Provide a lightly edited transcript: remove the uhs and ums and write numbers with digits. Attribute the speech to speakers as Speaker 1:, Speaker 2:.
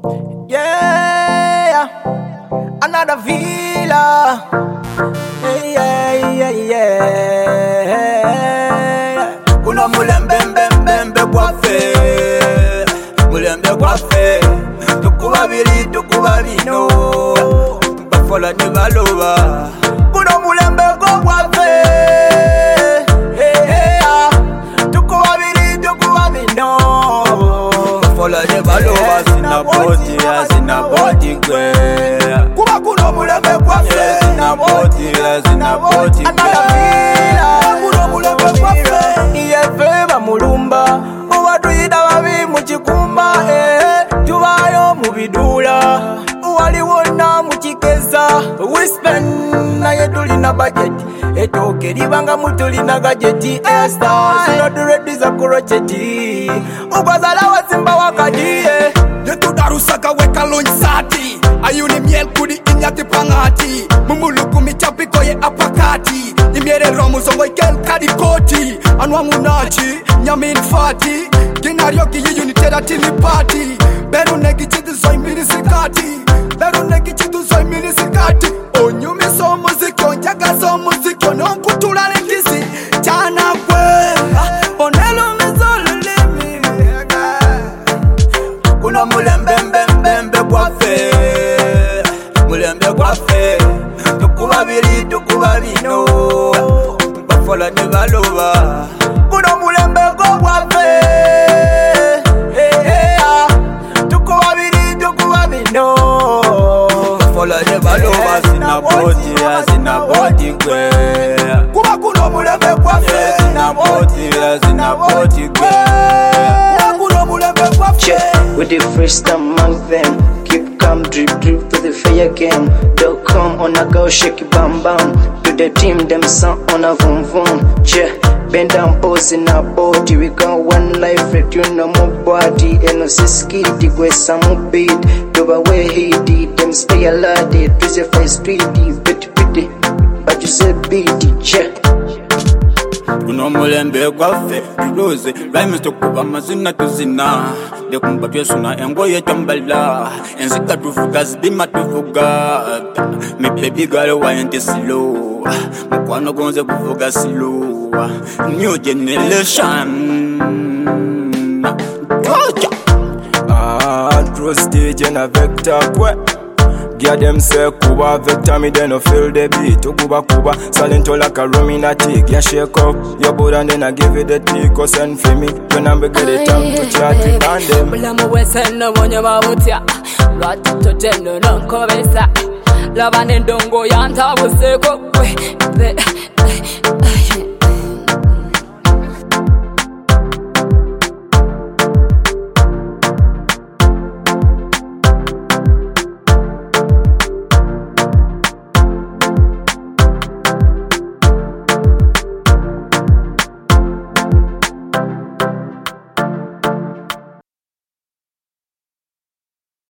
Speaker 1: Yeah, another villa. Yeah. Kuna mulembe kwafe, mulembe kwafe. Tukubabiri tukubabino, bafola ni baloba. Kuna mulembe kwafe, tukubabiri tukubabino, bafola ni baloba. Sinaboti kwe. Kuba kuno mulembe kwafe, sinaboti kwe. Kuno mulembe kwafe, iyefeba mulumba. Uwatuida wabi muchikumba, tubayo mubidula. Uwaliwona muchikeza, we spend na yeduli na budget. Etoke libanga mutuli na gadgeti. Stars, inoduredi za kurocheti. Ukwazala wa simba wakadie.
Speaker 2: Yetu darusaka weka lonjisati. Ayuni miel kudi inyati pangati. Mumuluku michapiko ye apakati. Imiere romu zongo ikel kadikoti. Anwangu nachi, nyamin fati. Ginaryoki yiyuni teda tini party. Beru negi chidu zoi minisikati. Beru negi chidu zoi minisikati. Onyumi so muzikyo, njaga so muzikyo. Nonkutula nengisi, chana kwe. Onelo mizolo limi.
Speaker 1: Kuna mulembe kwafe, mulembe kwafe. Tukubabiri tukubabino, bafola ni baloba. Kuna mulembe kwafe, tukubabiri tukubabino, bafola ni baloba. Sinaboti kwe. Kuba kuno mulembe kwafe, sinaboti kwe.
Speaker 3: With the first among them, keep calm, drip to the fire game. Don't come on a go, shake it bam bam. To the team, them sound on a vroom vroom. Bend down, pose in our body. We got one life, you know more body. And no skitty, go some beat. Do away, he did them stay a lot. Twist your face, pretty, pretty. But you said beat it,
Speaker 1: Kuno mulembe kwafe, tuloze. Rhymes tokuba mazina tuzina. Dekumba tuyesuna engoye tambala. Enzika tuvuga zibima tuvuga. Me baby girl wayente slow. Mukwano gonze kuvuga slow. New generation. Georgia.
Speaker 4: Through stage and a vector kwe. Get them say Kuba vector me then no feel the beat. Kuba silent like a Illuminati. Yeah, shake up your body and then I give it the tea. Cause send for me when I'm get the time to chat with them.
Speaker 5: Bulamu weseno mwenye mabutia. Ratito teno non kobesa. Lava nendongo yanta wuseko kwe.